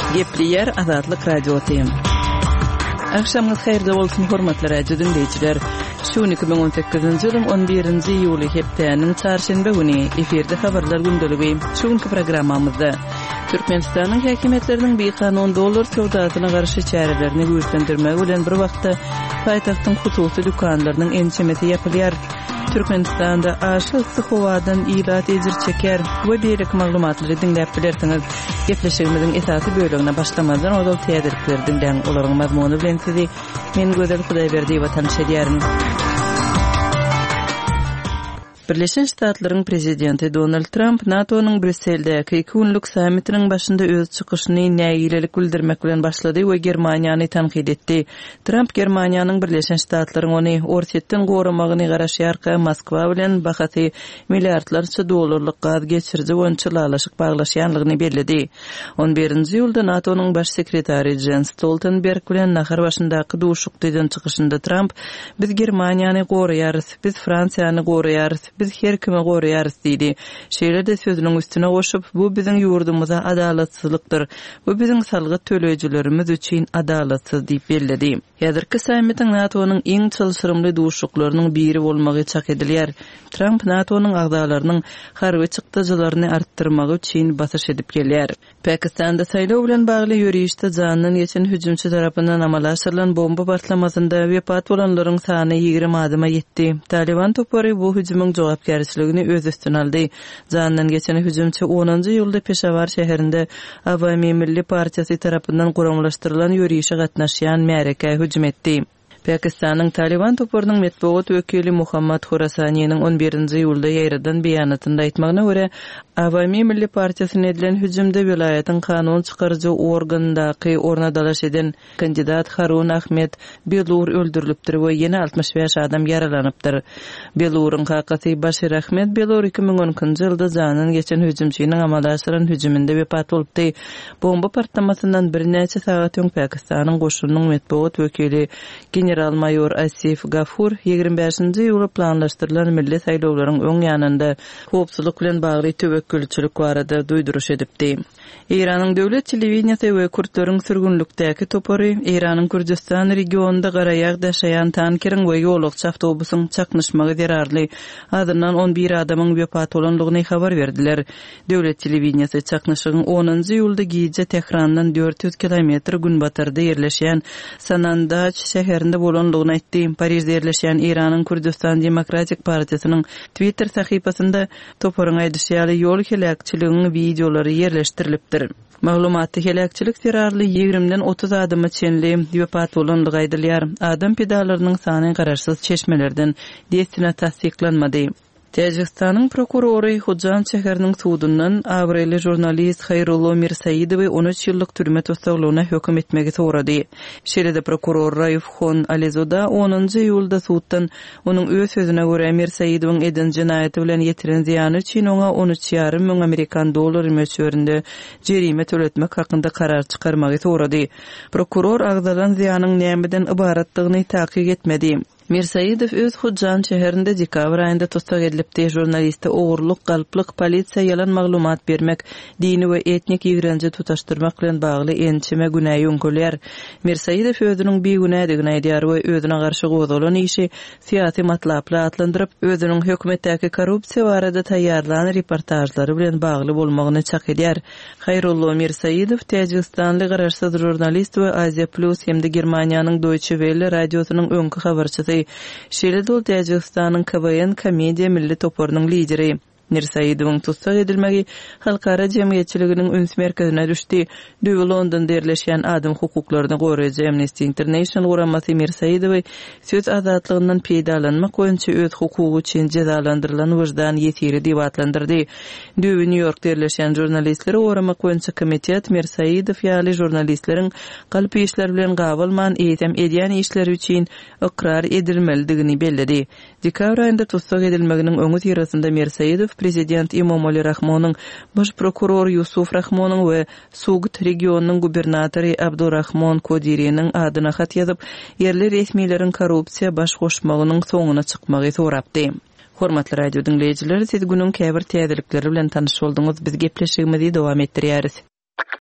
Gepli yer Azatlyk radio tem. Akşamınız hayırlı olsun hormatly radio dinleyijiler. Şu 2018-nji ýylyň 11-nji ýuly hepdeniň çarşembe güni eferde habarlar gündəligi. Şuňky programmamyzda Türkmenistanyň häkimetläriniň $1 sowdasyna garşy çärelerini güýçlendirmek bilen bir wagtda paýtagtyň hususy dükanlarynyň ençemeti ýapylýar. Türkmenistanda aşyl howadan ilat ejir çeker we beýleki maglumatlary dinläp bilersiňiz. Gepleşigimiziň esasy bölümine başlamadan odal tädirikleri dinleň olaryň mazmuny bilen sizi men Gözel Hudaýberdiýewa tanış edýärim. Birleşen Ştatlaryň prezidenti Donald Trump NATO'nun Brüsseldäki 2 günlük sammitiniň başynda öz çykyşyny näýilelik bildirmek bilen başlady we Germaniýany tanqid etdi. Trump Germaniýanyň Birleşen Ştatlaryň ony orsetden goramagyny garaşýarka Moskwa bilen bahasy milliardlarça dollarlyk gaz geçirji wonçylalaşyk baglaşýanlygyny bellädi. 11-nji ýylda NATO'nun baş sekretary Jens Stoltenberg bilen nahar başyndaky duşukdydan çykyşynda Trump biz Germaniýany goraýarys, biz Fransiýany goraýarys, biz her kime goraýarys diýdi. Şeýle de sözüniň üstüne goşup, bu biziň ýurdumyza adalatsızlykdyr. Bu biziň salgy tölejilerimiz üçin adalatsız diýip bellädi. Ýazyrky sammitiň NATO'nun iň çylşyrymly duşuklarynyň biri bolmagy çak edilýär. Trump NATO'nun agdalarynyň harby çykdyjylaryny artdyrmak üçin basyş edip gelýär. Pakistanda saýlaw bilen bagly ýürüýüşde janyny geçen hüjümçi tarapyndan amala aşyrylan bomba partlamasynda wepat bolanlaryň sany 20 adyma ýetdi. Taliban topary bu hüjümüň jogapkärçiligini öz üstüne aldy. Janyny geçen hüjümçi 10-njy ýylda Peşawar şäherinde Awamy Milli Partiýasy tarapyndan guramlaşdyrylan ýürüýüşe gatnaşýan märeke hüjüm etdi. Pakistanyň Taliban toparynyň metbuat wekili Muhammad Khurasaniýanyň 11-nji ýylda ýaýradan beýanatynda aýtmagyna görä, Awamy Milli Partiýasyna edilen hüjümde welaýatyň kanun çykarjy organyndaky ornadalaş eden kandidat Harun Ahmed Belur öldürilipdir we ýene 65 adam yaralanypdyr. Beluryň hakysy Bashir Ahmed Belur 2010-njy ýylda janyny geçen hüjümçiniň amala aşyran hüjüminde wepat bolupdy. Bomba partlamasyndan bir näçe sagat öň Pakistanyň goşunynyň metbuat wekili General Mayor Asif Gafur 25-nji ýyly planlaşdyrylan milli saýlawlaryň öň ýanynda howpsuzlyk bilen bagly töwekkülçilik barada duýduruş edipdi. Iranyň döwlet telewizionasy we kurtlörüň sürgünlükdäki topary Iranyň Kürdistan regionunda garaýag daşaýan tankeriň we ýolukçy awtobusyň çaknyşmagy derarly adından 11 adamyň wepat bolanlygyny habar berdiler. Döwlet telewizionasy çaknyşygyň 10-njy ýylda giýje Tehrandan 400 kilometr günbatarda ýerleşýän Sanandaj şäherinde bolanlygyny aýtdy. Parisde ýerleşýän Iranyň Kürdistan Demokratik Partiýasynyň Twitter sahypasynda toparyň aýdysýaly ýol helakçylygynyň videolary ýerleşdirilipdir. Maglumatly helakçylyk terarly 20-den 30 adyma çenli wepat bolanlygy aýdylýar. Adam pedalarynyň sany garaşsyz çeşmelerden destina tasdiklanmady. Tajikistanyň prokurory Hudjan şäheriniň sudundan awrely jurnalist Hayrullo Mirsayidowy 13 ýyllyk türme tutsaklagyna hökm etmegi sorady. Şeýle prokuror Raifxon Alizoda 10-njy ýylda suddan onuň öz sözüne görä Mirsayidowyň eden jinaýaty bilen ýetiren ziýany üçin oňa 13,5 million Amerikan dollary mölçerinde jerime töletmek hakynda karar çykarmagy sorady. Prokuror agdalan ziýanyň nämeden ibaratlygyny takyk etmedi. Mirsayidow öz Hudjan şäherinde dekabr aýynda tutsak edilipdi. Jurnaliste ogurlyk, galplyk, polisiýa ýalan maglumat bermek, dini we etnik ýigrenji tutaşdyrmak bilen bagly ençeme günäýi öňkölýär. Mirsayidow özüniň beýgünädigini aýdýar we özüne garşy gozalan işi syýasy matlaply atlandyryp, özüniň hökümetdäki korrupsiýa barada taýýarlanan reportajlary bilen bagly bolmagyny çak edýär. Hayrullo Mirsayidow Tajikistanly garaşsyz jurnalist we Asia Plus hemde Germaniýanyň Deutsche Welle radiosynyň öňkü habarçysy. Şeýle de Tajikistanyň KVN komediýa milli toparynyň lideri. Mirsayidowyň tutsak edilmegi halkara jemgyýetçiliginiň üns merkezine düşdi. Londonda ýerleşýän adam hukuklaryny goraýjy Amnesty International guramasy Mirsayidowy söz azatlygynyň peýdalanmak boýunça öz hukugy üçin jazalandyrylan wyjdan ýetiri diýip atlandyrdy. New Yorkda ýerleşýän jurnalistleri goramak boýunça komitet Mirsayidow ýaly jurnalistleriň galp işler bilen gabylman eýdem edýän işleri üçin ikrar edilmelidigini bellädi. Dekabr aýynda tutsak edilmeginiň öňü tirasynda Mirsayidow prezident İmamoğlu Rahmonyň, baş prokuror Yusuf Rahmonyň we Sugut regionunyň gubernatory Abdurrahman Kodiriýanyň adyna hat ýazyp, yerli resmiýlerin korrupsiýa baş goşmagynyň soňuna çykmagy sorapdy. Hormatly radio dinleyijiler, siz günüň käbir täzelikleri bilen tanyş boldyňyz. Biz gepleşigimizi dowam etdirýäris.